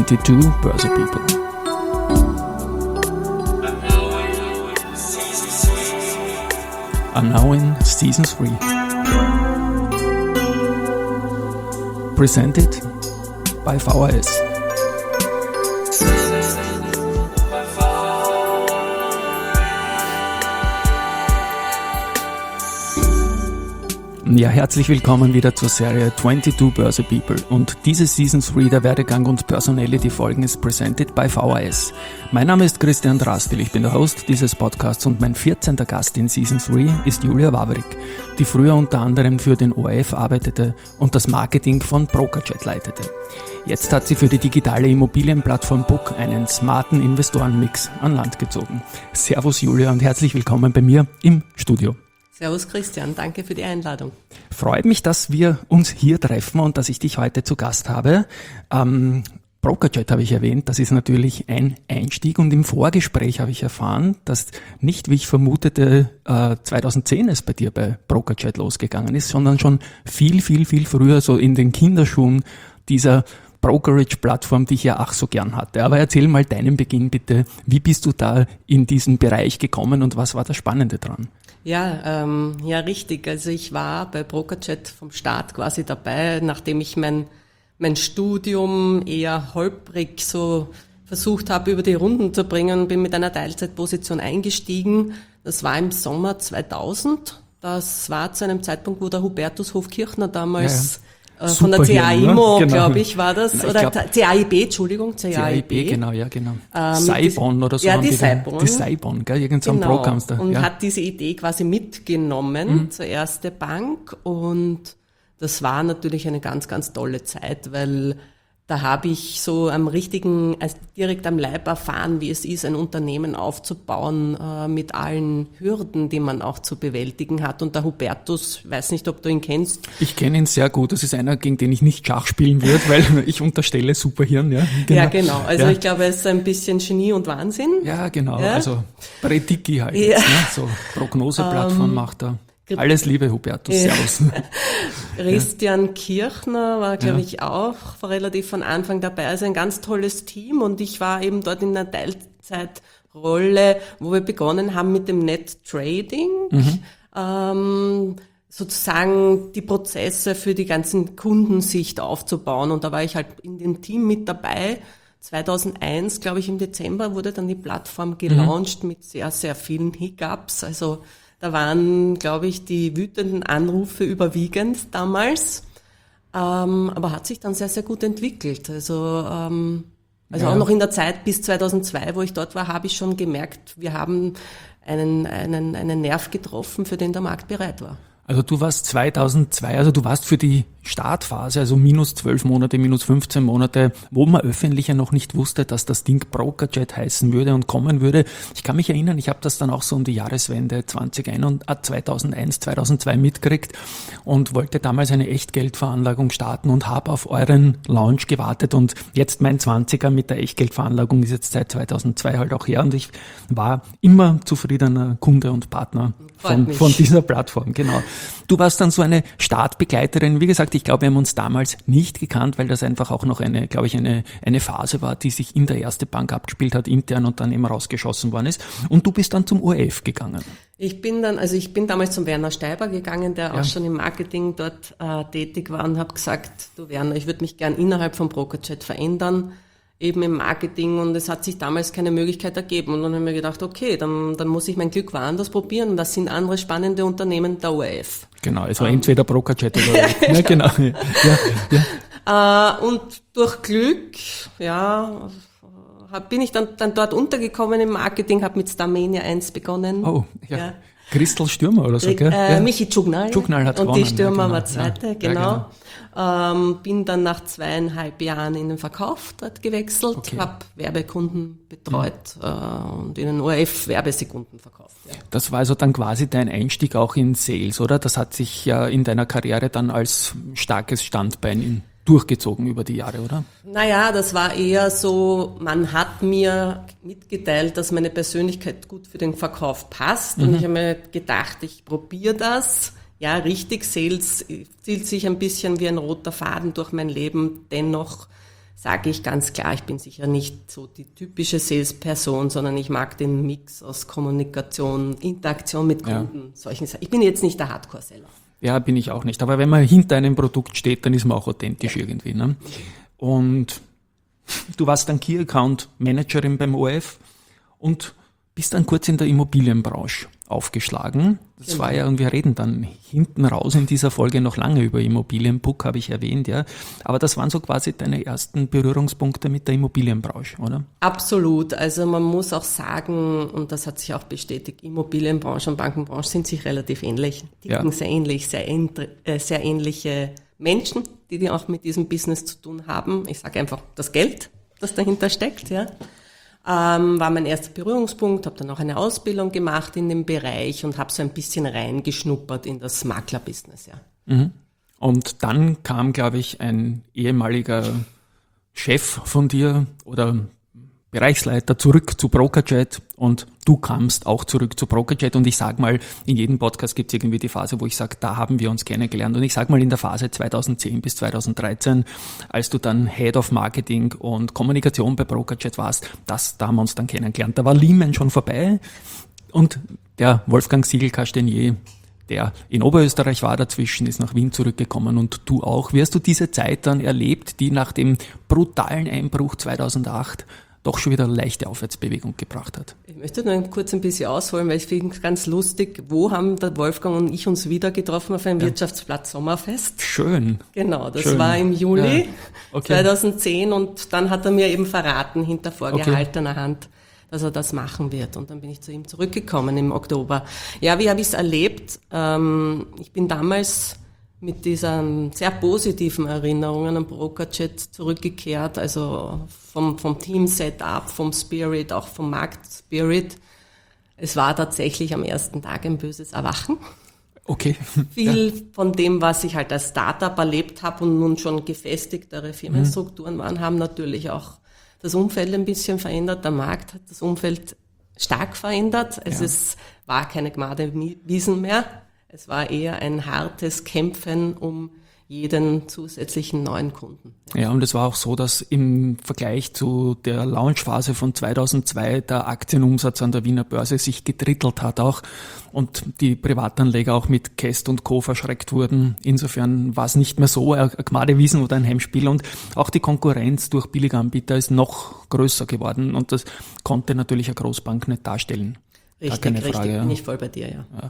22 Börse People. Are now in Season 3. Presented by VHS. Ja, herzlich willkommen wieder zur Serie 22 Börse People und diese Season 3 der Werdegang und Personality-Folgen ist presented by VHS. Mein Name ist Christian Drastil, ich bin der Host dieses Podcasts und mein 14. Gast in Season 3 ist Julia Wawrik, die früher unter anderem für den ORF arbeitete und das Marketing von BrokerJet leitete. Jetzt hat sie für die digitale Immobilienplattform Book einen smarten Investorenmix an Land gezogen. Servus Julia und herzlich willkommen bei mir im Studio. Servus Christian, danke für die Einladung. Freut mich, dass wir uns hier treffen und dass ich dich heute zu Gast habe. BrokerJet habe ich erwähnt, das ist natürlich ein Einstieg und im Vorgespräch habe ich erfahren, dass nicht, wie ich vermutete, 2010 es bei dir bei BrokerJet losgegangen ist, sondern schon viel früher, so in den Kinderschuhen dieser Brokerage-Plattform, die ich ja ach so gern hatte. Aber erzähl mal deinen Beginn bitte. Wie bist du da in diesen Bereich gekommen und was war das Spannende dran? Ja, richtig. Also ich war bei BrokerJet vom Start quasi dabei, nachdem ich mein Studium eher holprig so versucht habe, über die Runden zu bringen, bin mit einer Teilzeitposition eingestiegen. Das war im Sommer 2000. Das war zu einem Zeitpunkt, wo der Hubertus Hofkirchner damals von der CAIMO, genau. Glaube ich, war das. Oder CAIB, Entschuldigung, CAIB. Genau. Saibon oder so. Ja, die Saibon. Die Saibon, gell? Irgend so ein Genau. Programm da. Und hat diese Idee quasi mitgenommen zur Erste Bank. Und das war natürlich eine ganz, ganz tolle Zeit, weil da habe ich so direkt am Leib erfahren, wie es ist, ein Unternehmen aufzubauen mit allen Hürden, die man auch zu bewältigen hat. Und der Hubertus, weiß nicht, ob du ihn kennst. Ich kenne ihn sehr gut. Das ist einer, gegen den ich nicht Schach spielen würde, weil ich unterstelle Superhirn. Ja, genau. Ja, genau. Also ich glaube, er ist ein bisschen Genie und Wahnsinn. Ja, genau. Ja? Also Prediki halt. Ja. Jetzt, ne? So Prognoseplattform macht er. Alles Liebe, Hubertus. Servus. Christian Kirchner war, glaube ich, auch relativ von Anfang dabei. Also ein ganz tolles Team und ich war eben dort in einer Teilzeitrolle, wo wir begonnen haben mit dem Net Trading. Sozusagen die Prozesse für die ganzen Kundensicht aufzubauen. Und da war ich halt in dem Team mit dabei. 2001, glaube ich, im Dezember wurde dann die Plattform gelauncht mit sehr, sehr vielen Hiccups. Also da waren, glaube ich, die wütenden Anrufe überwiegend damals, aber hat sich dann sehr, sehr gut entwickelt. Also auch noch in der Zeit bis 2002, wo ich dort war, habe ich schon gemerkt, wir haben einen Nerv getroffen, für den der Markt bereit war. Also du warst 2002, also du warst für die Startphase, also minus 12 Monate, minus 15 Monate, wo man öffentlich ja noch nicht wusste, dass das Ding BrokerJet heißen würde und kommen würde. Ich kann mich erinnern, ich habe das dann auch so um die Jahreswende 2001, 2002 mitgekriegt und wollte damals eine Echtgeldveranlagung starten und habe auf euren Launch gewartet und jetzt mein 20er mit der Echtgeldveranlagung ist jetzt seit 2002 halt auch her und ich war immer zufriedener Kunde und Partner von dieser Plattform, genau. Du warst dann so eine Startbegleiterin. Wie gesagt, ich glaube, wir haben uns damals nicht gekannt, weil das einfach auch noch eine Phase war, die sich in der Erste Bank abgespielt hat, intern und dann eben rausgeschossen worden ist. Und du bist dann zum ORF gegangen. Ich bin damals zum Werner Steiber gegangen, der auch schon im Marketing dort tätig war und habe gesagt, du Werner, ich würde mich gern innerhalb von BrokerJet verändern, eben im Marketing und es hat sich damals keine Möglichkeit ergeben und dann haben wir gedacht, okay, dann muss ich mein Glück woanders probieren und das sind andere spannende Unternehmen der ORF. Genau, es war entweder BrokerJet oder ORF. Ja, genau. Und durch Glück, bin ich dann dort untergekommen im Marketing, habe mit Starmania 1 begonnen. Oh, ja. Christel Stürmer oder so, gell? Michi Tschugnal. Tschugnal hat gewonnen. Und die Stürmer war Zweite, Ja, genau. Bin dann nach 2,5 Jahren in den Verkauf dort gewechselt, habe Werbekunden betreut und ihnen ORF-Werbesekunden verkauft. Ja. Das war also dann quasi dein Einstieg auch in Sales, oder? Das hat sich ja in deiner Karriere dann als starkes Standbein durchgezogen über die Jahre, oder? Naja, das war eher so, man hat mir mitgeteilt, dass meine Persönlichkeit gut für den Verkauf passt und ich habe mir gedacht, ich probiere das. Ja, richtig, Sales zieht sich ein bisschen wie ein roter Faden durch mein Leben, dennoch sage ich ganz klar, ich bin sicher nicht so die typische Salesperson, sondern ich mag den Mix aus Kommunikation, Interaktion mit Kunden, solchen Sachen. Ich bin jetzt nicht der Hardcore-Seller. Ja, bin ich auch nicht. Aber wenn man hinter einem Produkt steht, dann ist man auch authentisch irgendwie. Ne? Und du warst dann Key Account Managerin beim ORF und bist dann kurz in der Immobilienbranche aufgeschlagen. Das war ja, und wir reden dann hinten raus in dieser Folge noch lange über Immobilienbook, habe ich erwähnt, ja. Aber das waren so quasi deine ersten Berührungspunkte mit der Immobilienbranche, oder? Absolut. Also man muss auch sagen, und das hat sich auch bestätigt, Immobilienbranche und Bankenbranche sind sich relativ ähnlich. Ticken sehr ähnlich, sehr ähnliche Menschen, die auch mit diesem Business zu tun haben. Ich sage einfach das Geld, das dahinter steckt, ja. War mein erster Berührungspunkt, habe dann auch eine Ausbildung gemacht in dem Bereich und habe so ein bisschen reingeschnuppert in das Maklerbusiness, ja. Mhm. Und dann kam, glaube ich, ein ehemaliger Chef von dir oder Bereichsleiter zurück zu BrokerJet und du kamst auch zurück zu BrokerJet und ich sage mal, in jedem Podcast gibt es irgendwie die Phase, wo ich sage, da haben wir uns kennengelernt und ich sage mal in der Phase 2010 bis 2013, als du dann Head of Marketing und Kommunikation bei BrokerJet warst, da haben wir uns dann kennengelernt. Da war Lehman schon vorbei und der Wolfgang Siegel-Castanier, der in Oberösterreich war dazwischen, ist nach Wien zurückgekommen und du auch. Wie hast du diese Zeit dann erlebt, die nach dem brutalen Einbruch 2008 doch schon wieder eine leichte Aufwärtsbewegung gebracht hat? Ich möchte nur kurz ein bisschen ausholen, weil ich finde es ganz lustig, wo haben der Wolfgang und ich uns wieder getroffen auf einem Wirtschaftsplatz Sommerfest? Schön. Genau, das war im Juli 2010 und dann hat er mir eben verraten, hinter vorgehaltener Hand, dass er das machen wird. Und dann bin ich zu ihm zurückgekommen im Oktober. Ja, wie habe ich es erlebt? Ich bin damals mit diesen sehr positiven Erinnerungen an BrokerJet zurückgekehrt, also vom Team-Setup, vom Spirit, auch vom Markt-Spirit. Es war tatsächlich am ersten Tag ein böses Erwachen. Okay. Viel von dem, was ich halt als Startup erlebt habe und nun schon gefestigtere Firmenstrukturen waren, haben natürlich auch das Umfeld ein bisschen verändert. Der Markt hat das Umfeld stark verändert. Es war keine Gmadewiesen mehr. Es war eher ein hartes Kämpfen um jeden zusätzlichen neuen Kunden. Ja, und es war auch so, dass im Vergleich zu der Launchphase von 2002 der Aktienumsatz an der Wiener Börse sich gedrittelt hat auch und die Privatanleger auch mit Käst und Co. verschreckt wurden. Insofern war es nicht mehr so ein Gmadewiesen oder ein Heimspiel und auch die Konkurrenz durch Billiganbieter ist noch größer geworden und das konnte natürlich eine Großbank nicht darstellen. Richtig, bin ich voll bei dir, ja.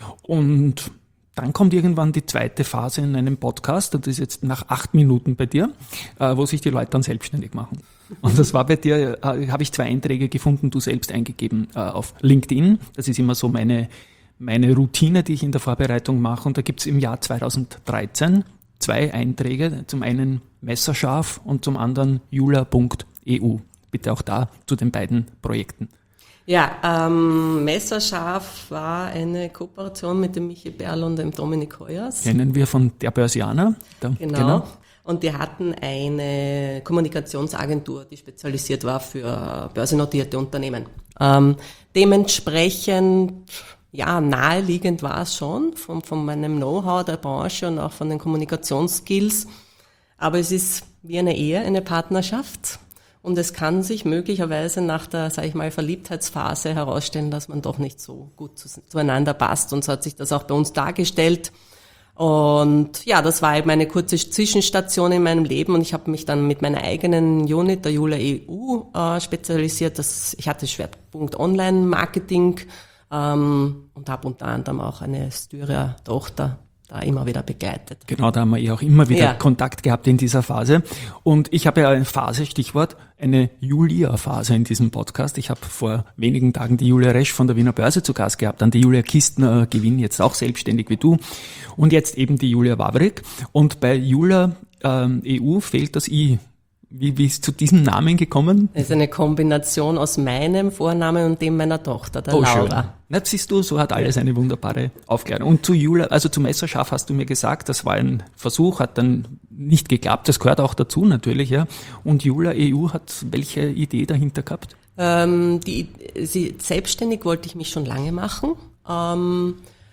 Und dann kommt irgendwann die zweite Phase in einem Podcast, und das ist jetzt nach 8 Minuten bei dir, wo sich die Leute dann selbstständig machen. Und das war bei dir, habe ich 2 Einträge gefunden, du selbst eingegeben auf LinkedIn. Das ist immer so meine Routine, die ich in der Vorbereitung mache. Und da gibt es im Jahr 2013 2 Einträge, zum einen Messerscharf und zum anderen jula.eu. Bitte auch da zu den beiden Projekten. Ja, Messerscharf war eine Kooperation mit dem Michi Berl und dem Dominik Heuers. Kennen wir von der Börsianer. Genau. Und die hatten eine Kommunikationsagentur, die spezialisiert war für börsennotierte Unternehmen. Dementsprechend, ja, naheliegend war es schon von meinem Know-how der Branche und auch von den Kommunikationsskills. Aber es ist wie eine Ehe, eine Partnerschaft. Und es kann sich möglicherweise nach der, sage ich mal, Verliebtheitsphase herausstellen, dass man doch nicht so gut zueinander passt. Und so hat sich das auch bei uns dargestellt. Und ja, das war eben eine kurze Zwischenstation in meinem Leben. Und ich habe mich dann mit meiner eigenen Unit, der Jula EU, spezialisiert. Ich hatte Schwerpunkt Online-Marketing und habe unter anderem auch eine Styria-Tochter da immer wieder begleitet. Genau, da haben wir auch immer wieder Kontakt gehabt in dieser Phase. Und ich habe ja eine Phase, Stichwort, eine Julia-Phase in diesem Podcast. Ich habe vor wenigen Tagen die Julia Resch von der Wiener Börse zu Gast gehabt, dann die Julia Kistner Gewinn, jetzt auch selbstständig wie du. Und jetzt eben die Julia Wawrik. Und bei Jula EU fehlt das I. Wie ist zu diesem Namen gekommen? Es ist eine Kombination aus meinem Vornamen und dem meiner Tochter, der Laura. Schön. Na, siehst du, so hat alles eine wunderbare Aufklärung. Und zu Jula, also zu Messerscharf hast du mir gesagt, das war ein Versuch, hat dann nicht geklappt, das gehört auch dazu natürlich, ja. Und Jula EU hat welche Idee dahinter gehabt? Selbstständig wollte ich mich schon lange machen.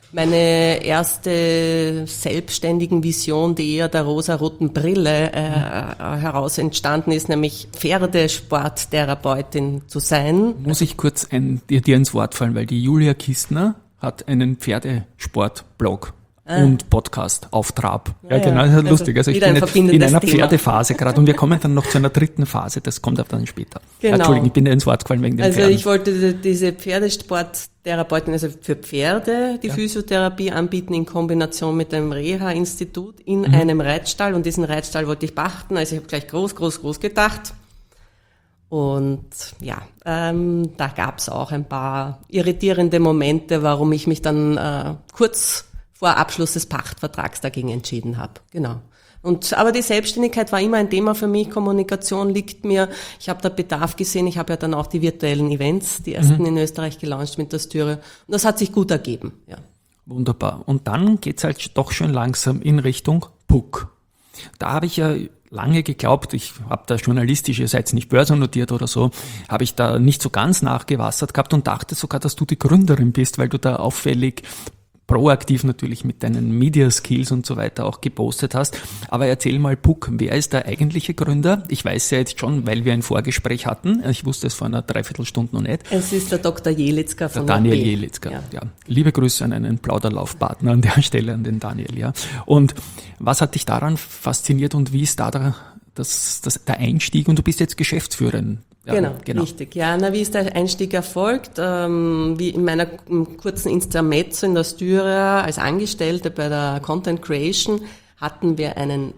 Meine erste selbstständigen Vision, die eher der rosa-roten Brille heraus entstanden ist, nämlich Pferdesporttherapeutin zu sein. Muss ich kurz dir ins Wort fallen, weil die Julia Kistner hat einen Pferdesport-Blog und Podcast auf Trab. Ja, genau, das ist also lustig. Also ich bin jetzt in einer Pferdephase gerade und wir kommen dann noch zu einer dritten Phase, das kommt aber dann später. Genau. Entschuldigung, ich bin dir ins Wort gefallen wegen den Pferden. Also ich wollte diese Pferdesporttherapeutin, also für Pferde, die Physiotherapie anbieten in Kombination mit einem Reha-Institut in einem Reitstall, und diesen Reitstall wollte ich pachten, also ich habe gleich groß gedacht. Und ja, da gab's auch ein paar irritierende Momente, warum ich mich dann kurz vor Abschluss des Pachtvertrags dagegen entschieden habe. Genau. Aber die Selbstständigkeit war immer ein Thema für mich. Kommunikation liegt mir. Ich habe da Bedarf gesehen. Ich habe ja dann auch die virtuellen Events, die ersten in Österreich, gelauncht mit der Styre. Und das hat sich gut ergeben. Ja. Wunderbar. Und dann geht's halt doch schon langsam in Richtung Puck. Da habe ich ja lange geglaubt, ich habe da journalistisch, ihr seid nicht börsennotiert oder so, habe ich da nicht so ganz nachgewassert gehabt und dachte sogar, dass du die Gründerin bist, weil du da auffällig proaktiv natürlich mit deinen Media Skills und so weiter auch gepostet hast. Aber erzähl mal, Puck, wer ist der eigentliche Gründer? Ich weiß ja jetzt schon, weil wir ein Vorgespräch hatten. Ich wusste es vor einer Dreiviertelstunde noch nicht. Es ist der Dr. Jelitzka von Daniel Jelitzka. Ja. Liebe Grüße an einen Plauderlaufpartner an der Stelle, an den Daniel. Ja. Und was hat dich daran fasziniert und wie ist da der Einstieg? Und du bist jetzt Geschäftsführerin. Ja, genau, richtig. Ja, wie ist der Einstieg erfolgt? Wie in meiner kurzen Intermezzo in der Styria als Angestellte bei der Content Creation hatten wir einen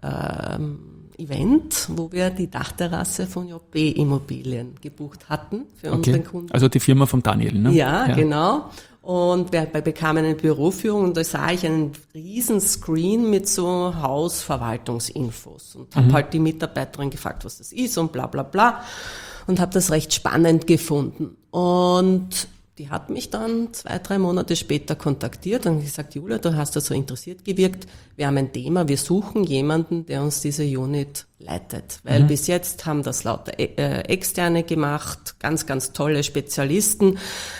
Event, wo wir die Dachterrasse von JB Immobilien gebucht hatten für unseren Kunden. Also die Firma von Daniel, ne? Ja, genau. Und wir bekamen eine Büroführung und da sah ich einen riesen Screen mit so Hausverwaltungsinfos und habe halt die Mitarbeiterin gefragt, was das ist und bla bla bla, und habe das recht spannend gefunden. Und die hat mich dann 2-3 Monate später kontaktiert und gesagt, Julia, du hast da so interessiert gewirkt, wir haben ein Thema, wir suchen jemanden, der uns diese Unit leitet. Weil bis jetzt haben das lauter Externe gemacht, ganz, ganz tolle Spezialisten.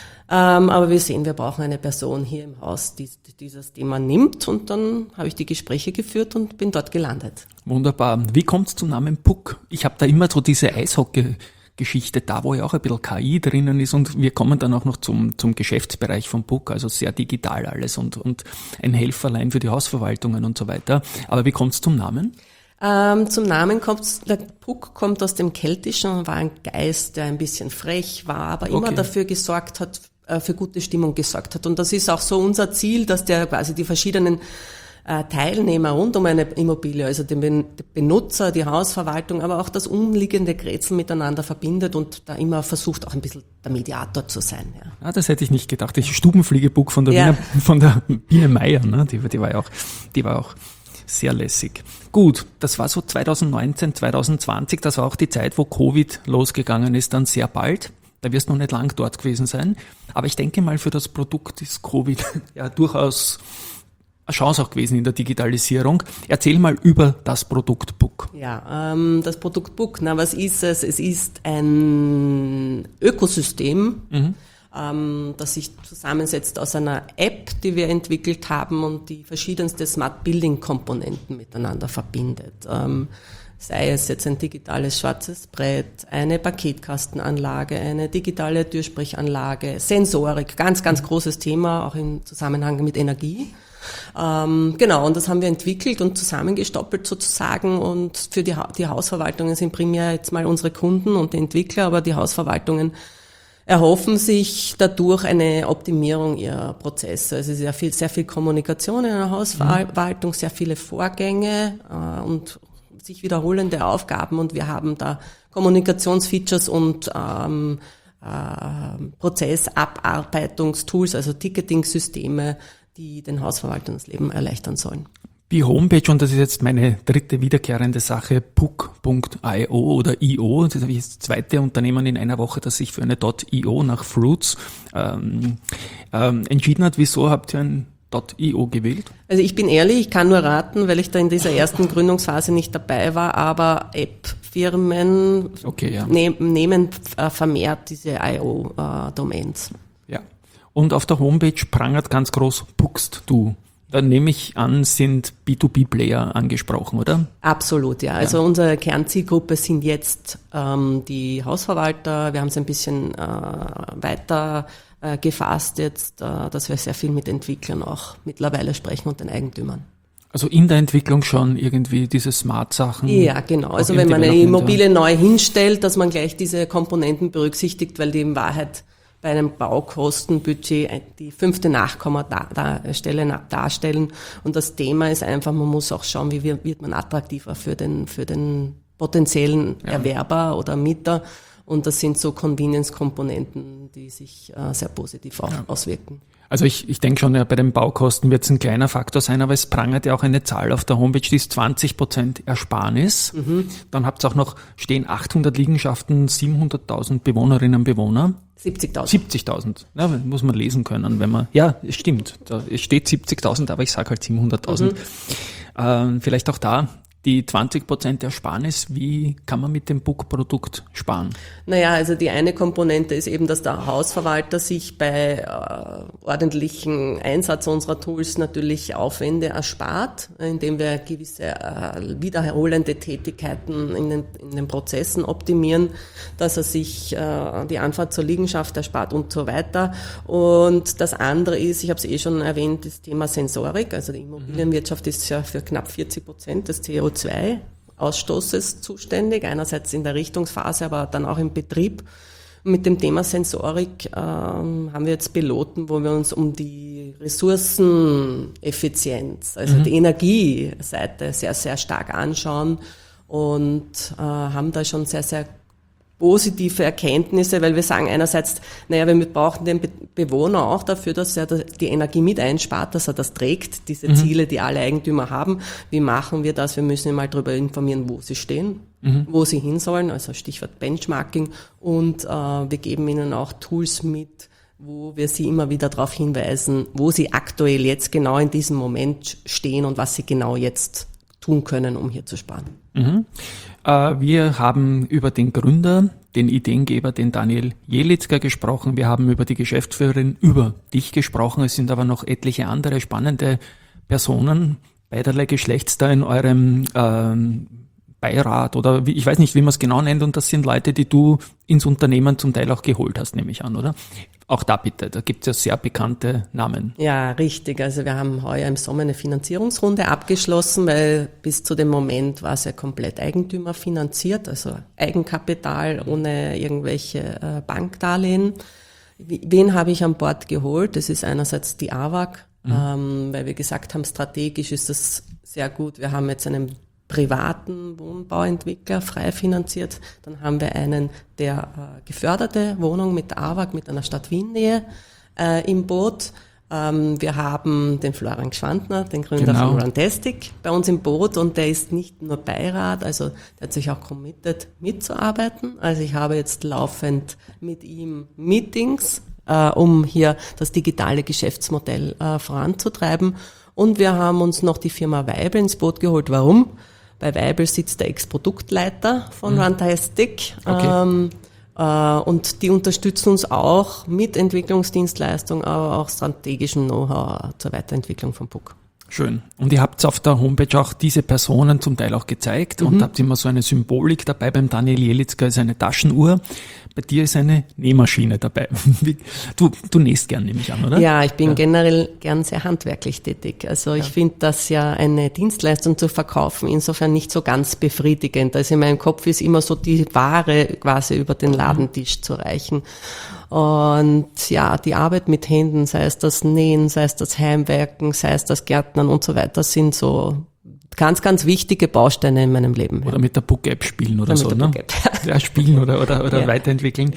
Aber wir sehen, wir brauchen eine Person hier im Haus, die dieses Thema nimmt. Und dann habe ich die Gespräche geführt und bin dort gelandet. Wunderbar. Wie kommt es zum Namen Puck? Ich habe da immer so diese Eishockey-Geschichte da, wo ja auch ein bisschen KI drinnen ist. Und wir kommen dann auch noch zum Geschäftsbereich von Puck, also sehr digital alles und ein Helferlein für die Hausverwaltungen und so weiter. Aber wie kommt es zum Namen? Zum Namen der Puck kommt aus dem Keltischen und war ein Geist, der ein bisschen frech war, aber immer dafür gesorgt hat, für gute Stimmung gesorgt hat. Und das ist auch so unser Ziel, dass der quasi die verschiedenen Teilnehmer rund um eine Immobilie, also den Benutzer, die Hausverwaltung, aber auch das umliegende Grätsel miteinander verbindet und da immer versucht, auch ein bisschen der Mediator zu sein. Ja. Ah, das hätte ich nicht gedacht. Die Stubenfliegepuck von der Biene Meier, ne? Die war auch sehr lässig. Gut, das war so 2019, 2020, das war auch die Zeit, wo Covid losgegangen ist, dann sehr bald. Da wirst du noch nicht lang dort gewesen sein. Aber ich denke mal, für das Produkt ist Covid ja durchaus eine Chance auch gewesen in der Digitalisierung. Erzähl mal über das Produkt Puck. Ja, das Produkt Puck, was ist es? Es ist ein Ökosystem, das sich zusammensetzt aus einer App, die wir entwickelt haben und die verschiedenste Smart Building Komponenten miteinander verbindet. Sei es jetzt ein digitales schwarzes Brett, eine Paketkastenanlage, eine digitale Türsprechanlage, Sensorik, ganz, ganz großes Thema, auch im Zusammenhang mit Energie. Genau, und das haben wir entwickelt und zusammengestoppelt sozusagen, und für die Hausverwaltungen sind primär jetzt mal unsere Kunden und die Entwickler, aber die Hausverwaltungen erhoffen sich dadurch eine Optimierung ihrer Prozesse. Also sehr viel Kommunikation in einer Hausverwaltung, sehr viele Vorgänge und sich wiederholende Aufgaben, und wir haben da Kommunikationsfeatures und Prozessabarbeitungstools, also Ticketing-Systeme, die den Hausverwaltungen das Leben erleichtern sollen. Die Homepage, und das ist jetzt meine dritte wiederkehrende Sache, puck.io oder io, das ist das zweite Unternehmen in einer Woche, das sich für eine .io nach Fruits entschieden hat. Wieso habt ihr ein .io gewählt? Also ich bin ehrlich, ich kann nur raten, weil ich da in dieser ersten Gründungsphase nicht dabei war, aber App-Firmen nehmen vermehrt diese IO-Domains. Ja. Und auf der Homepage prangert ganz groß Puckst du. Da nehme ich an, sind B2B-Player angesprochen, oder? Absolut, ja. Also unsere Kernzielgruppe sind jetzt die Hausverwalter. Wir haben es ein bisschen weiter gefasst jetzt, dass wir sehr viel mit Entwicklern auch mittlerweile sprechen und den Eigentümern. Also in der Entwicklung schon irgendwie diese Smart-Sachen? Ja, genau. Also wenn man eine Immobilie neu hinstellt, dass man gleich diese Komponenten berücksichtigt, weil die in Wahrheit bei einem Baukostenbudget die 5. Nachkommastelle darstellen. Und das Thema ist einfach, man muss auch schauen, wie wird man attraktiver für den potenziellen Erwerber oder Mieter. Und das sind so Convenience-Komponenten, die sich sehr positiv auswirken. Also ich denke schon, ja, bei den Baukosten wird es ein kleiner Faktor sein, aber es prangert ja auch eine Zahl auf der Homepage, die ist 20% Ersparnis. Dann habt ihr auch noch, stehen 800 Liegenschaften, 700.000 Bewohnerinnen und Bewohner. 70.000. Ja, muss man lesen können, wenn man, ja, es stimmt, es steht 70.000, aber ich sage halt 700.000. Vielleicht auch da die 20% Ersparnis, wie kann man mit dem Book-Produkt sparen? Naja, also die eine Komponente ist eben, dass der Hausverwalter sich bei ordentlichen Einsatz unserer Tools natürlich Aufwände erspart, indem wir gewisse wiederholende Tätigkeiten in den Prozessen optimieren, dass er sich die Anfahrt zur Liegenschaft erspart und so weiter. Und das andere ist, ich habe es schon erwähnt, das Thema Sensorik. Also die Immobilienwirtschaft ist ja für knapp 40% des CO2-Ausstoßes zuständig, einerseits in der Richtungsphase, aber dann auch im Betrieb. Mit dem Thema Sensorik haben wir jetzt Piloten, wo wir uns um die Ressourceneffizienz, also die Energieseite sehr, sehr stark anschauen und haben da schon sehr, sehr positive Erkenntnisse, weil wir sagen einerseits, naja, wir brauchen den Bewohner auch dafür, dass er die Energie mit einspart, dass er das trägt, diese Ziele, die alle Eigentümer haben. Wie machen wir das? Wir müssen ihn mal darüber informieren, wo sie stehen, wo sie hin sollen, also Stichwort Benchmarking. Und wir geben ihnen auch Tools mit, wo wir sie immer wieder darauf hinweisen, wo sie aktuell jetzt genau in diesem Moment stehen und was sie genau jetzt tun können, um hier zu sparen. Wir haben über den Gründer, den Ideengeber, den Daniel Jelitzka gesprochen. Wir haben über die Geschäftsführerin, über dich gesprochen. Es sind aber noch etliche andere spannende Personen beiderlei Geschlechts da in eurem Beirat oder ich weiß nicht, wie man es genau nennt. Und das sind Leute, die du ins Unternehmen zum Teil auch geholt hast, nehme ich an, oder? Auch da bitte, da gibt es ja sehr bekannte Namen. Ja, richtig. Also wir haben heuer im Sommer eine Finanzierungsrunde abgeschlossen, weil bis zu dem Moment war es ja komplett Eigentümer finanziert, also Eigenkapital ohne irgendwelche Bankdarlehen. Wen habe ich an Bord geholt? Das ist einerseits die AWAG, weil wir gesagt haben, strategisch ist das sehr gut. Wir haben jetzt einen privaten Wohnbauentwickler frei finanziert. Dann haben wir einen, der geförderte Wohnung mit der AWAG, mit einer Stadt Wien-Nähe im Boot. Wir haben den Florian Gschwandner, den Gründer von Runtastic, bei uns im Boot und der ist nicht nur Beirat, also der hat sich auch committed mitzuarbeiten. Also ich habe jetzt laufend mit ihm Meetings, um hier das digitale Geschäftsmodell voranzutreiben. Und wir haben uns noch die Firma Weibel ins Boot geholt. Warum? Bei Weibel sitzt der Ex-Produktleiter von Runtastic. Okay. Und die unterstützen uns auch mit Entwicklungsdienstleistung, aber auch strategischem Know-how zur Weiterentwicklung von Puck. Schön. Und ihr habt auf der Homepage auch diese Personen zum Teil auch gezeigt und habt immer so eine Symbolik dabei. Beim Daniel Jelitzka ist eine Taschenuhr. Bei dir ist eine Nähmaschine dabei. Du nähst gern, nehme ich an, oder? Ja, ich bin generell gern sehr handwerklich tätig. Also ich finde das ja eine Dienstleistung zu verkaufen insofern nicht so ganz befriedigend. Also in meinem Kopf ist immer so die Ware quasi über den Ladentisch zu reichen. Und ja, die Arbeit mit Händen, sei es das Nähen, sei es das Heimwerken, sei es das Gärtnern und so weiter, sind so ganz, ganz wichtige Bausteine in meinem Leben. Oder mit der Book-App spielen oder so, ne? Ja, spielen oder ja. Weiterentwickeln.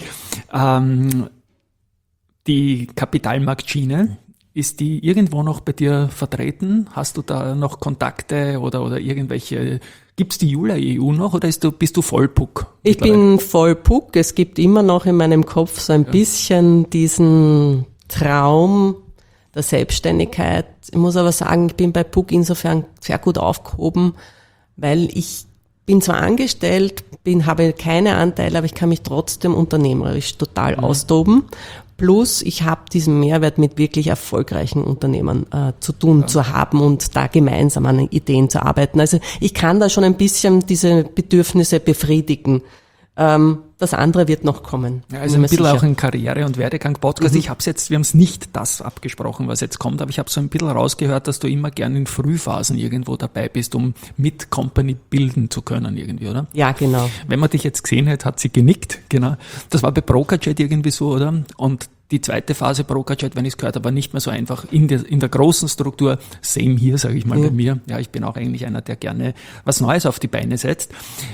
Die Kapitalmarktschiene, ist die irgendwo noch bei dir vertreten? Hast du da noch Kontakte oder irgendwelche, gibt's die Julia EU noch oder bist du voll Puck? Ich bin voll Puck. Es gibt immer noch in meinem Kopf so ein bisschen diesen Traum der Selbstständigkeit. Ich muss aber sagen, ich bin bei Puck insofern sehr gut aufgehoben, weil ich bin zwar angestellt, habe keine Anteile, aber ich kann mich trotzdem unternehmerisch total austoben. Plus, ich habe diesen Mehrwert mit wirklich erfolgreichen Unternehmen zu tun, zu haben und da gemeinsam an Ideen zu arbeiten. Also ich kann da schon ein bisschen diese Bedürfnisse befriedigen. Das andere wird noch kommen. Ja, also ein bisschen sicher. Auch ein Karriere- und Werdegang-Podcast. Ich habe es jetzt, wir haben es nicht das abgesprochen, was jetzt kommt, aber ich habe so ein bisschen rausgehört, dass du immer gerne in Frühphasen irgendwo dabei bist, um mit Company bilden zu können irgendwie, oder? Ja, genau. Wenn man dich jetzt gesehen hat, hat sie genickt, genau. Das war bei BrokerJet irgendwie so, oder? Und die zweite Phase BrokerJet, wenn ich es gehört habe, war nicht mehr so einfach in der großen Struktur. Same hier, sage ich mal bei mir. Ja, ich bin auch eigentlich einer, der gerne was Neues auf die Beine setzt.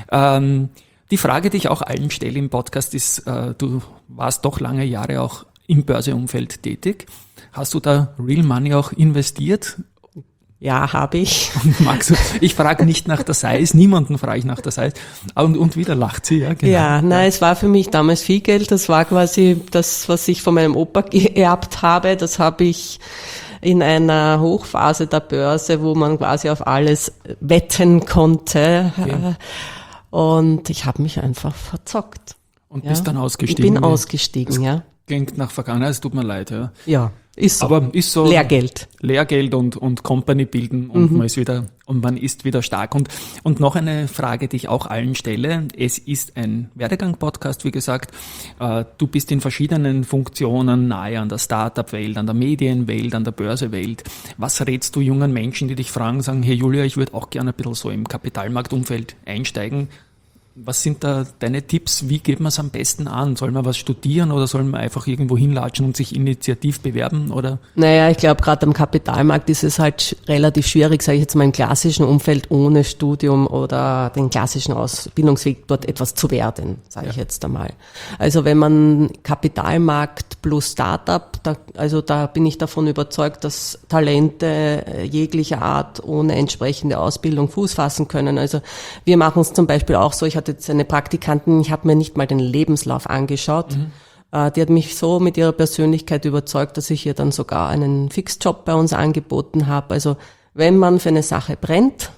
Die Frage, die ich auch allen stelle im Podcast ist, du warst doch lange Jahre auch im Börseumfeld tätig. Hast du da Real Money auch investiert? Ja, habe ich. Magst du? Ich frage nicht nach der Size, niemanden frage ich nach der Size. Und wieder lacht sie, ja, genau. Ja, nein, es war für mich damals viel Geld. Das war quasi das, was ich von meinem Opa geerbt habe. Das habe ich in einer Hochphase der Börse, wo man quasi auf alles wetten konnte. Okay. Und ich habe mich einfach verzockt. Und bist dann ausgestiegen? Ich bin ausgestiegen, ja. Klingt nach Vergangenheit, es tut mir leid, ja. Ja, ist so. Aber ist so. Lehrgeld. Lehrgeld und Company bilden und man ist wieder stark. Und noch eine Frage, die ich auch allen stelle. Es ist ein Werdegang-Podcast, wie gesagt. Du bist in verschiedenen Funktionen nahe an der Startup-Welt, an der Medienwelt, an der Börsewelt. Was rätst du jungen Menschen, die dich fragen, sagen, hey Julia, ich würde auch gerne ein bisschen so im Kapitalmarktumfeld einsteigen? Was sind da deine Tipps? Wie geht man es am besten an? Soll man was studieren oder soll man einfach irgendwo hinlatschen und sich initiativ bewerben? Oder? Naja, ich glaube, gerade am Kapitalmarkt ist es halt relativ schwierig, sage ich jetzt mal, im klassischen Umfeld ohne Studium oder den klassischen Ausbildungsweg dort etwas zu werden, sage ich jetzt einmal. Also wenn man Kapitalmarkt plus Startup, da bin ich davon überzeugt, dass Talente jeglicher Art ohne entsprechende Ausbildung Fuß fassen können. Also wir machen es zum Beispiel auch so, ich hatte jetzt eine Praktikantin, ich habe mir nicht mal den Lebenslauf angeschaut. Die hat mich so mit ihrer Persönlichkeit überzeugt, dass ich ihr dann sogar einen Fixjob bei uns angeboten habe. Also wenn man für eine Sache brennt,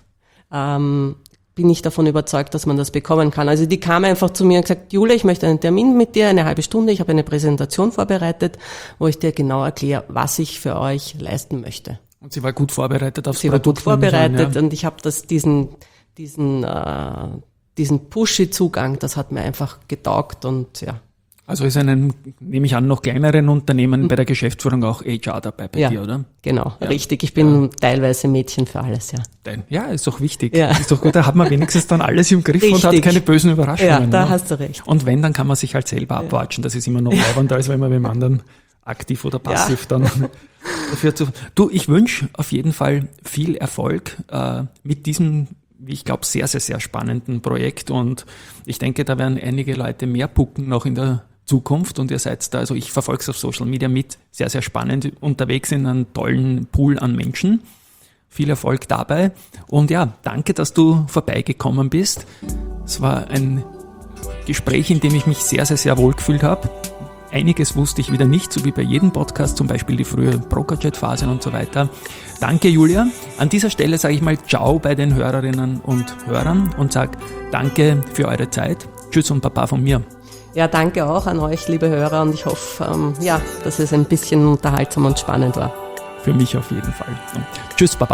bin ich davon überzeugt, dass man das bekommen kann. Also die kam einfach zu mir und gesagt, Julia, ich möchte einen Termin mit dir, eine halbe Stunde. Ich habe eine Präsentation vorbereitet, wo ich dir genau erkläre, was ich für euch leisten möchte. Und sie war gut vorbereitet aufs Produkt? Sie war gut vorbereitet und ich habe diesen Pushy-Zugang, das hat mir einfach getaugt und ja. Also ist nehme ich an, noch kleineren Unternehmen bei der Geschäftsführung auch HR dabei bei dir, oder? Genau, ja. Richtig. Ich bin teilweise Mädchen für alles, ja. Ja, ist doch wichtig. Ja. Ist doch gut, da hat man wenigstens dann alles im Griff und hat keine bösen Überraschungen. Ja, da hast du recht. Und wenn, dann kann man sich halt selber abwatschen. Das ist immer noch leibender, als wenn man beim anderen aktiv oder passiv dann dafür Du, ich wünsche auf jeden Fall viel Erfolg mit diesem, wie ich glaube, sehr, sehr, sehr spannenden Projekt und ich denke, da werden einige Leute mehr pucken noch in der Zukunft und ihr seid da, also ich verfolge es auf Social Media mit, sehr, sehr spannend unterwegs in einem tollen Pool an Menschen. Viel Erfolg dabei und ja, danke, dass du vorbeigekommen bist. Es war ein Gespräch, in dem ich mich sehr, sehr, sehr wohl gefühlt habe. Einiges wusste ich wieder nicht, so wie bei jedem Podcast, zum Beispiel die frühe BrokerJet-Phase und so weiter. Danke, Julia. An dieser Stelle sage ich mal Ciao bei den Hörerinnen und Hörern und sage Danke für eure Zeit. Tschüss und Baba von mir. Ja, danke auch an euch, liebe Hörer, und ich hoffe, dass es ein bisschen unterhaltsam und spannend war. Für mich auf jeden Fall. Und tschüss, Baba.